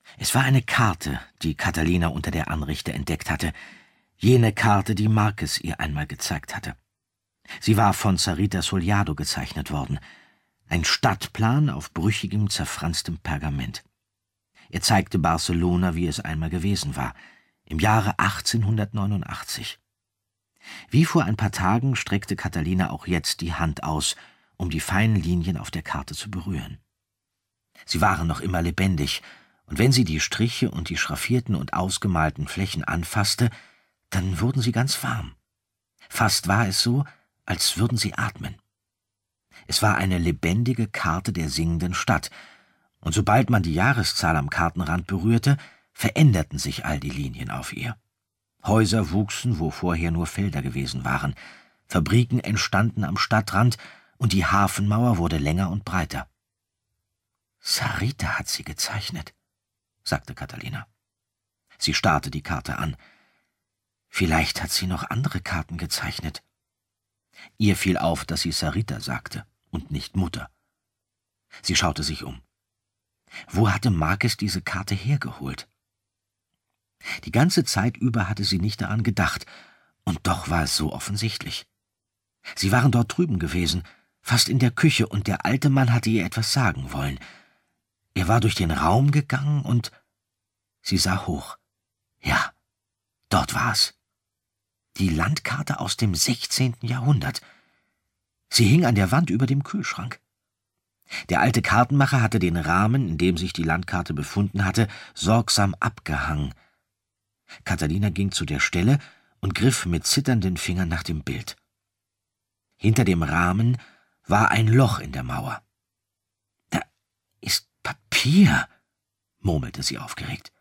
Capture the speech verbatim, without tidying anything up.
Es war eine Karte, die Catalina unter der Anrichte entdeckt hatte. Jene Karte, die Marquez ihr einmal gezeigt hatte. Sie war von Sarita Sollado gezeichnet worden. Ein Stadtplan auf brüchigem, zerfranstem Pergament. Er zeigte Barcelona, wie es einmal gewesen war, im Jahre achtzehnhundertneunundachtzig. Wie vor ein paar Tagen streckte Catalina auch jetzt die Hand aus, um die feinen Linien auf der Karte zu berühren. Sie waren noch immer lebendig, und wenn sie die Striche und die schraffierten und ausgemalten Flächen anfasste, dann wurden sie ganz warm. Fast war es so, als würden sie atmen. Es war eine lebendige Karte der singenden Stadt, und sobald man die Jahreszahl am Kartenrand berührte, veränderten sich all die Linien auf ihr. Häuser wuchsen, wo vorher nur Felder gewesen waren, Fabriken entstanden am Stadtrand, und die Hafenmauer wurde länger und breiter. »Sarita hat sie gezeichnet«, sagte Catalina. Sie starrte die Karte an. Vielleicht hat sie noch andere Karten gezeichnet. Ihr fiel auf, dass sie Sarita sagte und nicht Mutter. Sie schaute sich um. Wo hatte Marquez diese Karte hergeholt? Die ganze Zeit über hatte sie nicht daran gedacht, und doch war es so offensichtlich. Sie waren dort drüben gewesen, fast in der Küche, und der alte Mann hatte ihr etwas sagen wollen. Er war durch den Raum gegangen, und sie sah hoch. Ja, dort war es. Die Landkarte aus dem sechzehnten Jahrhundert. Sie hing an der Wand über dem Kühlschrank. Der alte Kartenmacher hatte den Rahmen, in dem sich die Landkarte befunden hatte, sorgsam abgehangen. Catalina ging zu der Stelle und griff mit zitternden Fingern nach dem Bild. Hinter dem Rahmen war ein Loch in der Mauer. »Da ist Papier«, murmelte sie aufgeregt.